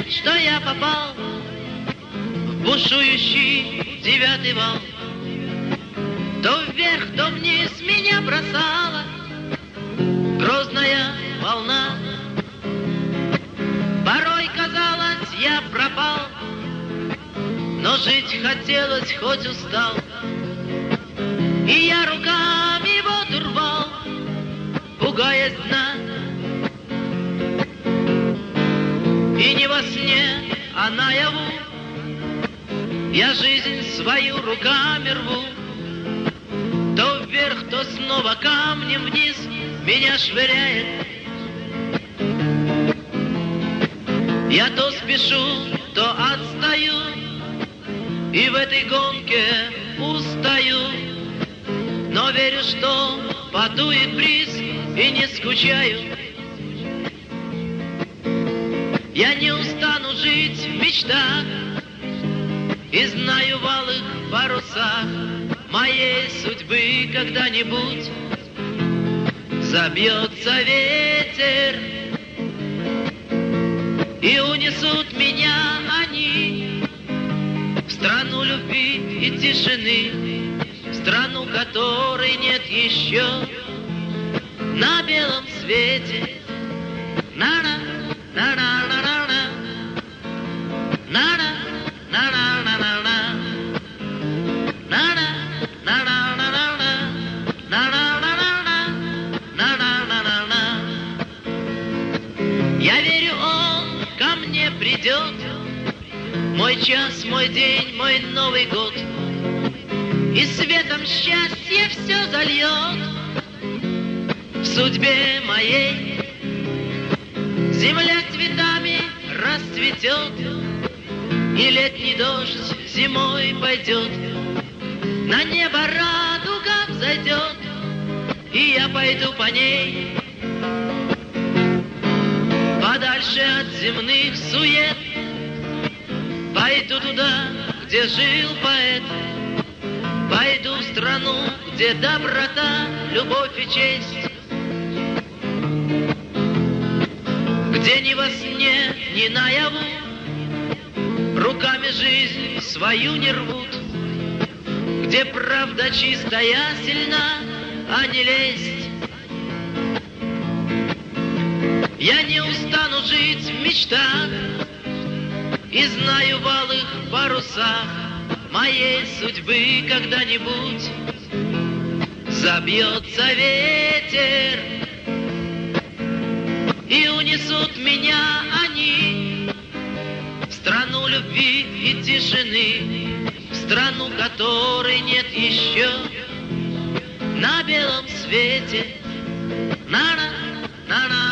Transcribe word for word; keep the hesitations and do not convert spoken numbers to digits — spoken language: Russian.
что я попал в бушующий девятый вал. То вверх, то вниз меня бросала грозная волна. Порой казалось, я пропал, но жить хотелось, хоть устал. И я руками воду рвал, пугаясь дна. И не во сне, а наяву я жизнь свою руками рву. То вверх, то снова камнем вниз меня швыряет. Я то спешу, то отстаю, и в этой гонке устаю. Но верю, что подует бриз, и не скучаю. Я не устану жить в мечтах, и знаю в алых парусах моей судьбы когда-нибудь забьется ветер, и унесут меня они в страну любви и тишины, в страну, которой нет еще на белом свете. На-на, на-на-на-на-на, на-на, на-на-на-на-на, на-на, на-на-на-на-на, на-на-на-на-на, на-на-на-на-на. Я верю, он ко мне придет, мой час, мой день, мой Новый год, и светом счастья все зальет в судьбе моей. Земля цветами расцветет, и летний дождь зимой пойдет. На небо радуга взойдет, и я пойду по ней подальше от земных сует. Пойду туда, где жил поэт, пойду в страну, где доброта, любовь и честь, где ни во сне, ни наяву руками жизнь свою не рвут, где правда чистая сильна, а не лесть. Я не устану жить в мечтах, и знаю в алых парусах моей судьбы когда-нибудь забьется ветер, и унесут меня они в страну любви и тишины, в страну, которой нет еще на белом свете. На-на, на-на.